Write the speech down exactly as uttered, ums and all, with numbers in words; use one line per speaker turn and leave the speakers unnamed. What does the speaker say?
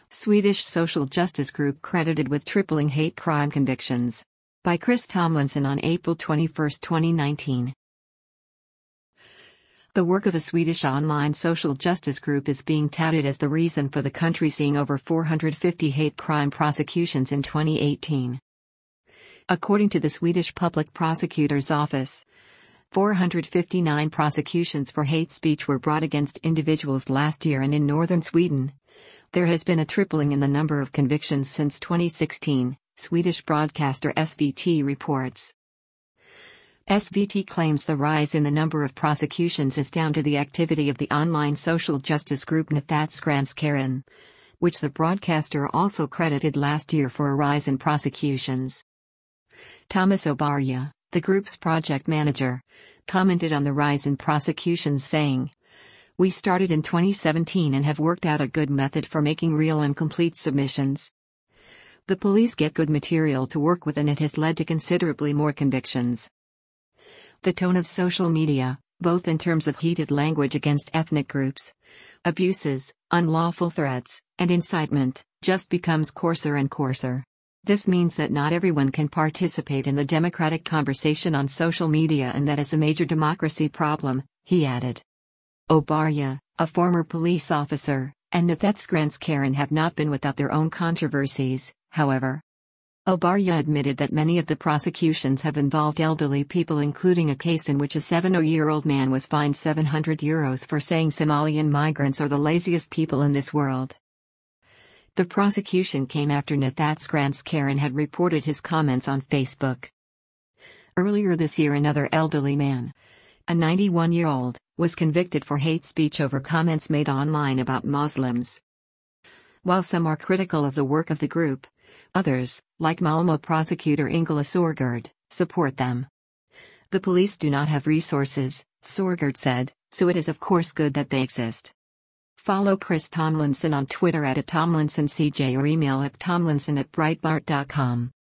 Swedish social justice group credited with tripling hate crime convictions. By Chris Tomlinson on April twenty-first, twenty nineteen. The work of a Swedish online social justice group is being touted as the reason for the country seeing over four hundred fifty hate crime prosecutions in twenty eighteen. According to the Swedish Public Prosecutor's Office, four hundred fifty-nine prosecutions for hate speech were brought against individuals last year, and in northern Sweden, there has been a tripling in the number of convictions since twenty sixteen, Swedish broadcaster S V T reports. S V T claims the rise in the number of prosecutions is down to the activity of the online social justice group Nätverksgranskaren, which the broadcaster also credited last year for a rise in prosecutions. Thomas Obarja, the group's project manager, commented on the rise in prosecutions, saying, "We started in twenty seventeen and have worked out a good method for making real and complete submissions. The police get good material to work with, and it has led to considerably more convictions. The tone of social media, both in terms of heated language against ethnic groups, abuses, unlawful threats, and incitement, just becomes coarser and coarser. This means that not everyone can participate in the democratic conversation on social media, and that is a major democracy problem," he added. Obarja, a former police officer, and Nätverksgranskaren have not been without their own controversies, however. Obarja admitted that many of the prosecutions have involved elderly people, including a case in which a seventy-year-old man was fined seven hundred euros for saying Somalian migrants are the laziest people in this world. The prosecution came after Nätverksgranskaren had reported his comments on Facebook. Earlier this year, another elderly man, a ninety-one-year-old, was convicted for hate speech over comments made online about Muslims. While some are critical of the work of the group, others, like Malmö prosecutor Ingela Sorgard, support them. "The police do not have resources," Sorgard said, "so it is of course good that they exist." Follow Chris Tomlinson on Twitter at Tomlinson C J or email at tomlinson at breitbart dot com.